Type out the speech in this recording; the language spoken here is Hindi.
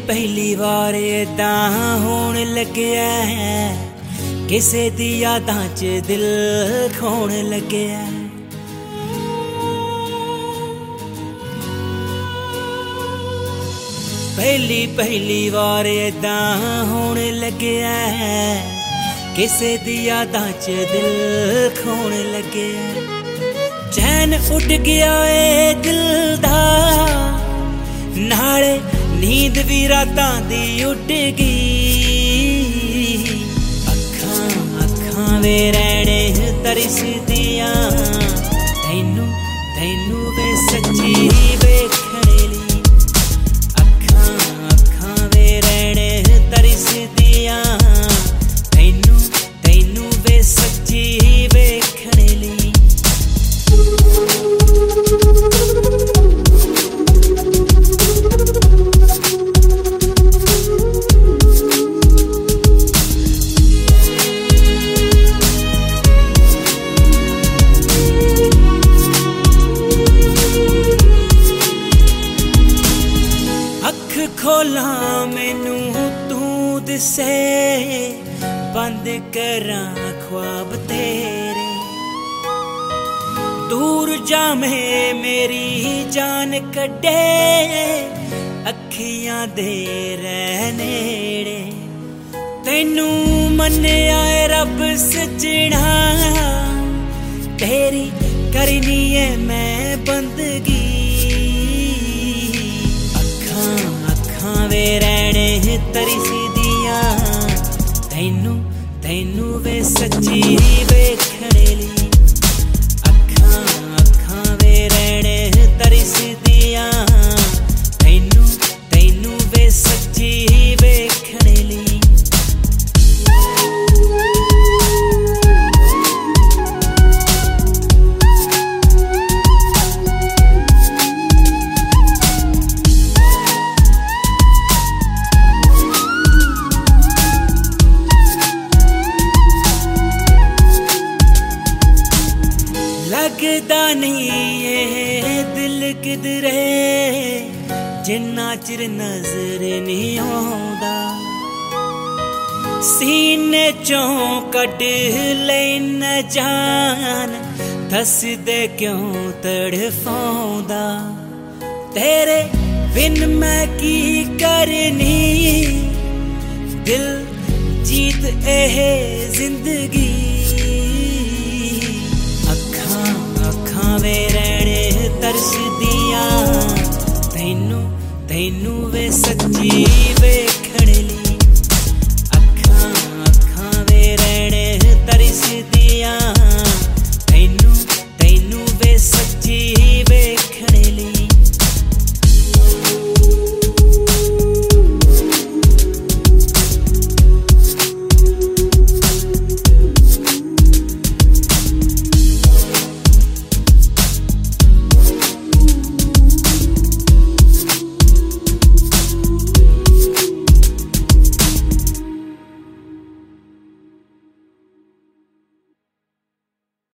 पहली वार इदां होण लग्या है, किसे दी यादां च दिल खोण लग्या। पहली वार इदां होण लग्या है, किसे दी यादां च दिल खोण लग्या। चैन उड़ गया ए दिल दा, नाले नींद भी रातां दी उड़ गई। अखां वे रैणे तरसदियां, तैनू तैनू वे सच्ची वेखण लई। अखां वे रैणे तरसदियां, तैनू तैनू वे सच्ची वेखण लई। खोला मैनू तू दिसे, बंद करा ख्वाब तेरे। दूर जामे मेरी जान कड्डे, अखियां दे नेड़े। तैनू मन्निया ऐ रब सजना, तेरी करनी है मैं बंदगी। वे रैणे तरसदियां, तैनू तैनू वे सच्ची वेखण लई। अखां वे रैणे तरसदियां, तैनू तैनू वे सच्ची वेखण लई। लगदा नहीं ये दिल किधरे, जिन्ना चिर नजर नहीं आउंदा। सीने चों कढ लैना जान, दस दे क्यों तड़फाउंदा। तेरे बिन मैं की करनी, दिल जीत एह जिंदगी। अखां वे रैणे तरसदियां, तैनू तैनू वे सच्ची